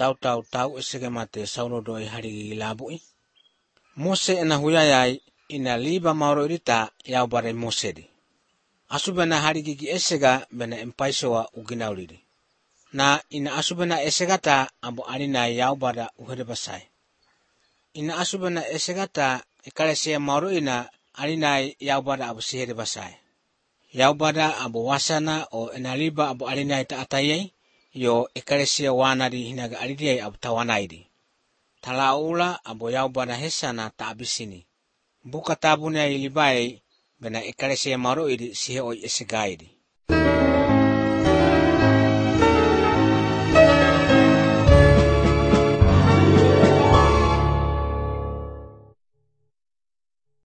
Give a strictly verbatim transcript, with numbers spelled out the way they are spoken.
tau tau esege mate sauno doi hari labui. Mose ena huyayai ina liba mauro irita yau bare Mose di. Asubena hari gigi esega bena empaisoa uginaulidi. Na ina asubena esegata abo alina yau bara uhere basai. Ina asubena esegata ekalesia mauro ina alina yau bara abu sihere basai. Yau bara abu wasana o ena liba abu alina ita atayai yo ekalesia wanari hinaga alidiyai abu tawanaidi. Talaula abo yau bara hesana ta abisini. Buka tabuna ilibai bena ekalesia mauro idi sihe oi esegaidi.